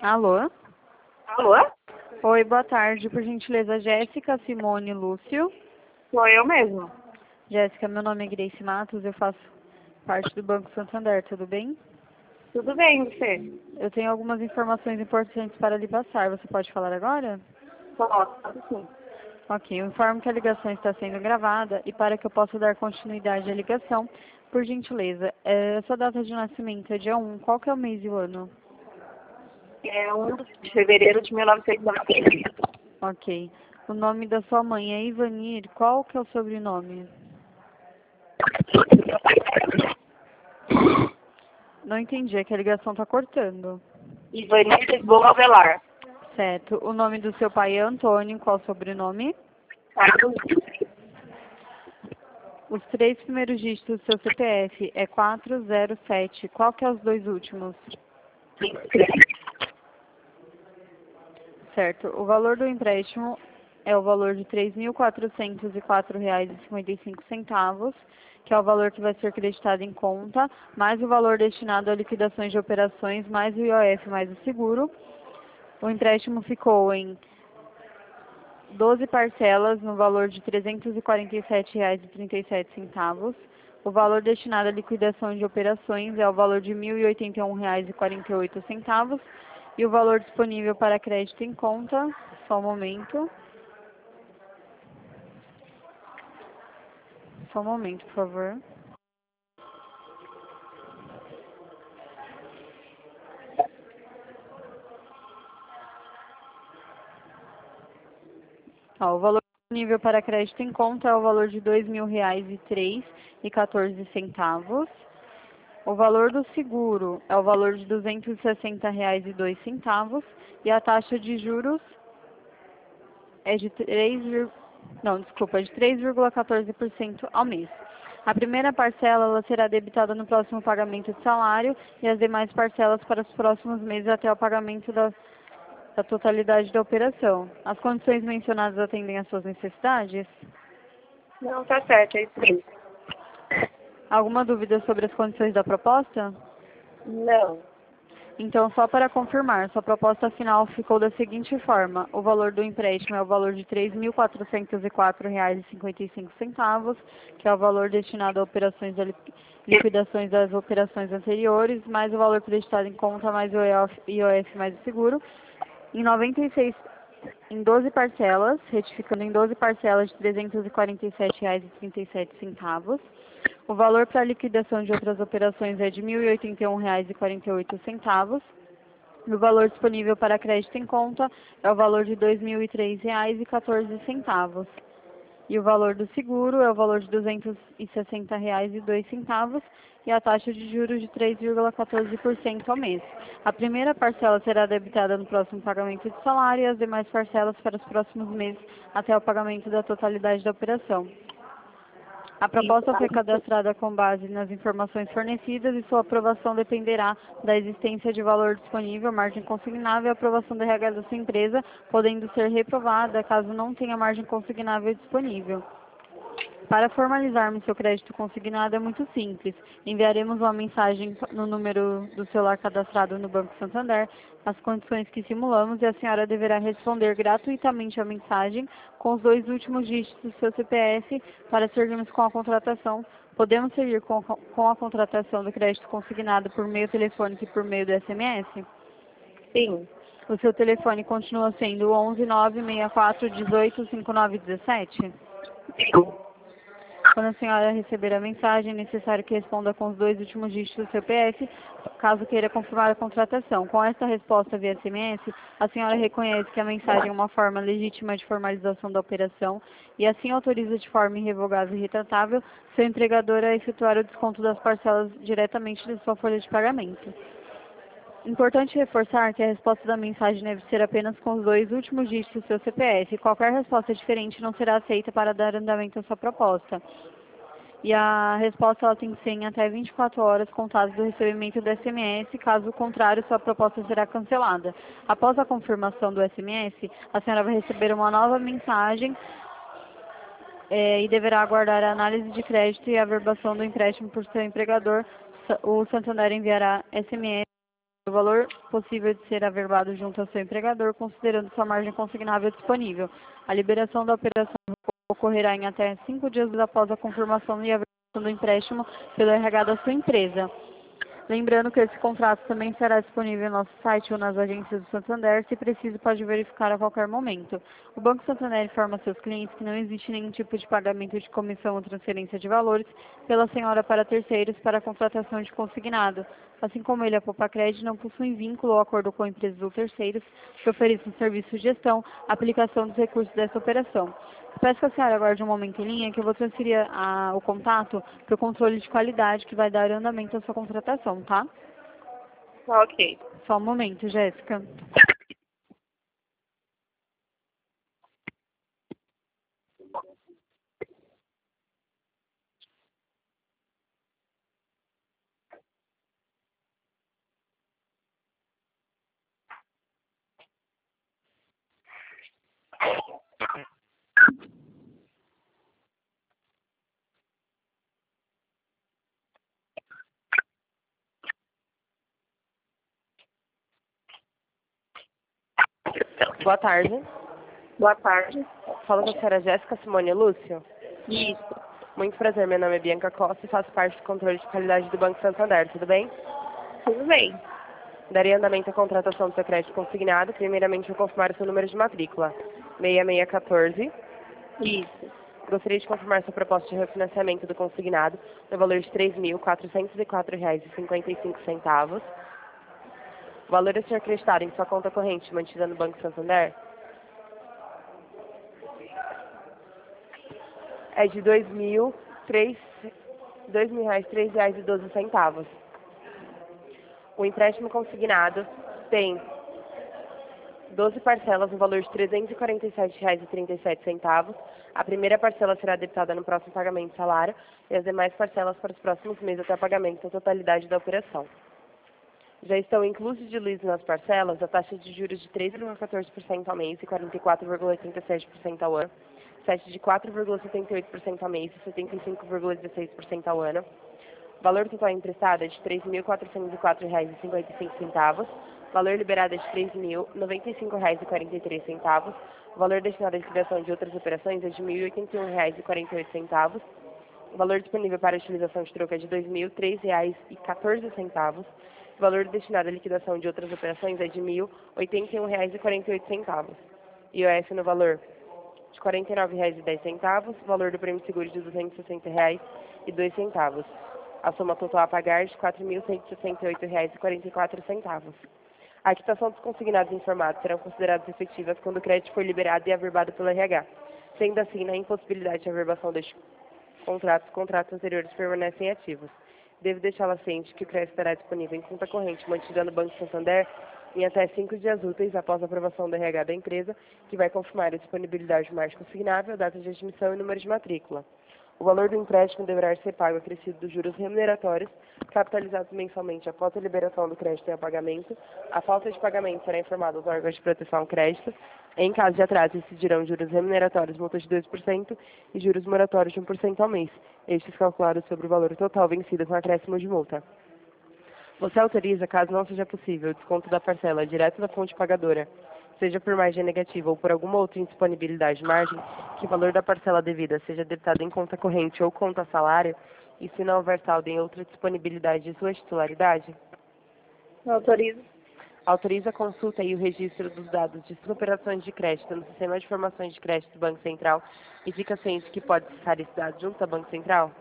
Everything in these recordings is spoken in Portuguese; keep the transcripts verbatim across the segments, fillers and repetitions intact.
Alô? Alô? Oi, boa tarde. Por gentileza, Jéssica, Simone, Lúcio. Sou eu mesmo. Jéssica, meu nome é Grace Matos, eu faço parte do Banco Santander, tudo bem? Tudo bem, você? Eu tenho algumas informações importantes para lhe passar. Você pode falar agora? Posso, sim. Ok, eu informo que a ligação está sendo gravada e para que eu possa dar continuidade à ligação, por gentileza, é, a sua data de nascimento é dia um, qual que é o mês e o ano? É um de fevereiro de mil novecentos e noventa e cinco. Ok. O nome da sua mãe é Ivanir, qual que é o sobrenome? Não entendi, é que a ligação está cortando. Ivanir Lisboa Avelar. Certo. O nome do seu pai é Antônio, qual o sobrenome? Carlos. Os três primeiros dígitos do seu C P F é quatro zero sete. Qual que é os dois últimos? Certo. O valor do empréstimo é o valor de três mil quatrocentos e quatro reais e cinquenta e cinco centavos, que é o valor que vai ser creditado em conta, mais o valor destinado a liquidações de operações, mais o I O F, mais o seguro. O empréstimo ficou em doze parcelas no valor de trezentos e quarenta e sete reais e trinta e sete centavos. O valor destinado à liquidação de operações é o valor de mil e oitenta e um reais e quarenta e oito centavos. E o valor disponível para crédito em conta, só um momento. Só um momento, por favor. Ó, o valor disponível para crédito em conta é o valor de dois mil reais e três e quatorze centavos. O valor do seguro é o valor de duzentos e sessenta reais e dois centavos e a taxa de juros é de três, não, desculpa, é de três vírgula quatorze por cento ao mês. A primeira parcela ela será debitada no próximo pagamento de salário e as demais parcelas para os próximos meses até o pagamento da, da totalidade da operação. As condições mencionadas atendem às suas necessidades? Não, tá certo, é isso mesmo. Alguma dúvida sobre as condições da proposta? Não. Então, só para confirmar, sua proposta final ficou da seguinte forma. O valor do empréstimo é o valor de três mil quatrocentos e quatro reais e cinquenta e cinco centavos, que é o valor destinado a operações de liquidações das operações anteriores, mais o valor creditado em conta, mais o I O F, mais o seguro. Em noventa e seis, em doze parcelas, retificando em doze parcelas de trezentos e quarenta e sete reais e trinta e sete centavos. O valor para a liquidação de outras operações é de mil e oitenta e um reais e quarenta e oito centavos. E o valor disponível para crédito em conta é o valor de dois mil e três reais e quatorze centavos. E o valor do seguro é o valor de duzentos e sessenta reais e dois centavos e a taxa de juros de três vírgula quatorze por cento ao mês. A primeira parcela será debitada no próximo pagamento de salário e as demais parcelas para os próximos meses até o pagamento da totalidade da operação. A proposta foi cadastrada com base nas informações fornecidas e sua aprovação dependerá da existência de valor disponível, margem consignável e aprovação do R H da sua empresa, podendo ser reprovada caso não tenha margem consignável disponível. Para formalizarmos seu crédito consignado é muito simples. Enviaremos uma mensagem no número do celular cadastrado no Banco Santander, as condições que simulamos, e a senhora deverá responder gratuitamente a mensagem com os dois últimos dígitos do seu C P F para seguirmos com a contratação. Podemos seguir com, com a contratação do crédito consignado por meio telefônico e por meio do S M S? Sim. O seu telefone continua sendo o onze nove seis quatro um oito cinco nove um sete? Sim. Quando a senhora receber a mensagem, é necessário que responda com os dois últimos dígitos do C P F, caso queira confirmar a contratação. Com esta resposta via S M S, a senhora reconhece que a mensagem é uma forma legítima de formalização da operação e assim autoriza de forma irrevogável e retratável seu empregador a efetuar o desconto das parcelas diretamente da sua folha de pagamento. Importante reforçar que a resposta da mensagem deve ser apenas com os dois últimos dígitos do seu C P F. Qualquer resposta diferente não será aceita para dar andamento à sua proposta. E a resposta ela tem que ser em até vinte e quatro horas contadas do recebimento do S M S, caso contrário, sua proposta será cancelada. Após a confirmação do S M S, a senhora vai receber uma nova mensagem é, e deverá aguardar a análise de crédito e a averbação do empréstimo por seu empregador. O Santander enviará S M S o valor possível de ser averbado junto ao seu empregador, considerando sua margem consignável disponível. A liberação da operação ocorrerá em até cinco dias após a confirmação e averbação do empréstimo pelo R H da sua empresa. Lembrando que esse contrato também será disponível no nosso site ou nas agências do Santander. Se preciso, pode verificar a qualquer momento. O Banco Santander informa seus clientes que não existe nenhum tipo de pagamento de comissão ou transferência de valores pela senhora para terceiros para a contratação de consignado. Assim como ele, a Popacred não possui vínculo ou acordo com empresas ou terceiros que ofereçam serviço de gestão, aplicação dos recursos dessa operação. Peço que a senhora aguarde um momento em linha que eu vou transferir a, o contato para o controle de qualidade que vai dar andamento à sua contratação, tá? Ok. Só um momento, Jéssica. Boa tarde. Boa tarde. Fala com a senhora Jéssica Simone Lúcio. Isso. Muito prazer, meu nome é Bianca Costa e faço parte do controle de qualidade do Banco Santander, tudo bem? Tudo bem. Daria andamento à contratação do seu crédito consignado. Primeiramente, eu confirmar o seu número de matrícula, seis seis um quatro. Isso. Gostaria de confirmar sua proposta de refinanciamento do consignado no valor de três mil quatrocentos e quatro reais e cinquenta e cinco centavos. O valor a ser acreditado em sua conta corrente mantida no Banco Santander é de dois mil reais, três reais e doze centavos. O empréstimo consignado tem doze parcelas no valor de trezentos e quarenta e sete reais e trinta e sete centavos. A primeira parcela será debitada no próximo pagamento de salário e as demais parcelas para os próximos meses até o pagamento da totalidade da operação. Já estão inclusos de liso nas parcelas a taxa de juros de três vírgula quatorze por cento ao mês e quarenta e quatro vírgula oitenta e sete por cento ao ano, sete de quatro vírgula setenta e oito por cento ao mês e setenta e cinco vírgula dezesseis por cento ao ano. O valor total emprestado é de três mil quatrocentos e quatro reais e cinquenta e cinco centavos. O valor liberado é de três mil noventa e cinco reais e quarenta e três centavos. O valor destinado à liquidação de outras operações é de mil e oitenta e um reais e quarenta e oito centavos. O valor disponível para utilização de troco é de dois mil e três reais e quatorze centavos. O valor destinado à liquidação de outras operações é de mil e oitenta e um reais e quarenta e oito centavos. I O F no valor de quarenta e nove reais e dez centavos. O valor do prêmio de seguro de duzentos e sessenta reais e dois centavos. A soma total a pagar de quatro mil cento e sessenta e oito reais e quarenta e quatro centavos. A quitação dos consignados informados serão consideradas efetivas quando o crédito for liberado e averbado pelo R H. Sendo assim, na impossibilidade de averbação deste contrato, os contratos anteriores permanecem ativos. Devo deixá-la ciente que o crédito estará disponível em conta corrente mantida no Banco Santander em até cinco dias úteis após a aprovação do R H da empresa, que vai confirmar a disponibilidade de margem consignável, data de admissão e número de matrícula. O valor do empréstimo deverá ser pago acrescido dos juros remuneratórios, capitalizados mensalmente após a liberação do crédito em pagamento. A falta de pagamento será informada aos órgãos de proteção ao crédito. Em caso de atraso, incidirão juros remuneratórios, multas de dois por cento e juros moratórios de um por cento ao mês, estes calculados sobre o valor total vencido com acréscimo de multa. Você autoriza, caso não seja possível, o desconto da parcela direto da fonte pagadora, seja por margem negativa ou por alguma outra indisponibilidade de margem, que o valor da parcela devida seja debitado em conta corrente ou conta salário, e se não houver saldo em outra disponibilidade de sua titularidade? Autorizo. Autoriza a consulta e o registro dos dados de suas operações de crédito no Sistema de Informações de Crédito do Banco Central e fica ciente que pode acessar esse dado junto ao Banco Central?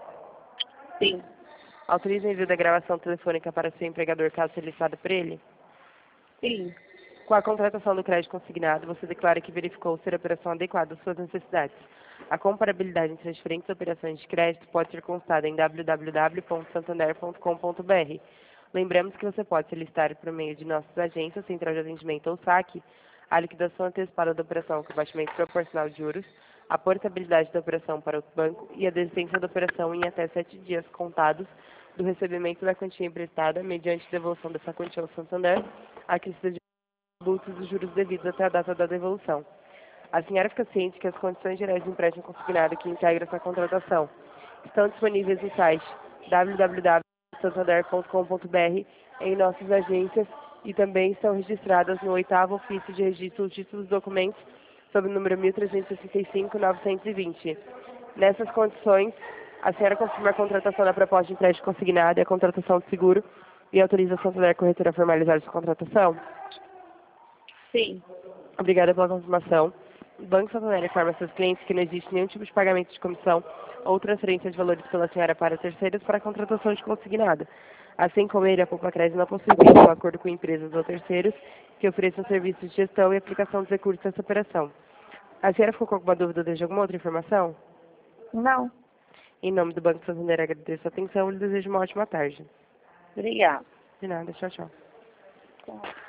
Sim. Autoriza o envio da gravação telefônica para seu empregador caso solicitado por ele? Sim. Com a contratação do crédito consignado, você declara que verificou ser a operação adequada às suas necessidades. A comparabilidade entre as diferentes operações de crédito pode ser consultada em w w w ponto santander ponto com ponto b r. Lembramos que você pode solicitar por meio de nossas agências, central de atendimento ou saque, a liquidação antecipada da operação com baixamento proporcional de juros, a portabilidade da operação para outro banco e a desistência da operação em até sete dias contados do recebimento da quantia emprestada, mediante devolução dessa quantia ao Santander, a que seja tributos e juros devidos até a data da devolução. A senhora fica ciente que as condições gerais de empréstimo consignado que integram essa contratação estão disponíveis no site w w w ponto santander ponto com ponto br em nossas agências e também estão registradas no oitavo ofício de registro de títulos e documentos sob o número mil trezentos e sessenta e cinco, novecentos e vinte. Nessas condições, a senhora confirma a contratação da proposta de empréstimo consignado e a contratação de seguro e autoriza a Santander Corretora a formalizar sua contratação? Sim. Obrigada pela confirmação. O Banco Santander informa a seus clientes que não existe nenhum tipo de pagamento de comissão ou transferência de valores pela senhora para terceiros para a contratação de consignado. Assim como ele, a Poupa Crédito não possui vínculo, acordo com empresas ou terceiros que ofereçam serviços de gestão e aplicação dos recursos dessa operação. A senhora ficou com alguma dúvida ou deseja alguma outra informação? Não. Em nome do Banco Santander, agradeço a atenção e lhe desejo uma ótima tarde. Obrigada. De nada, tchau, tchau. Tá.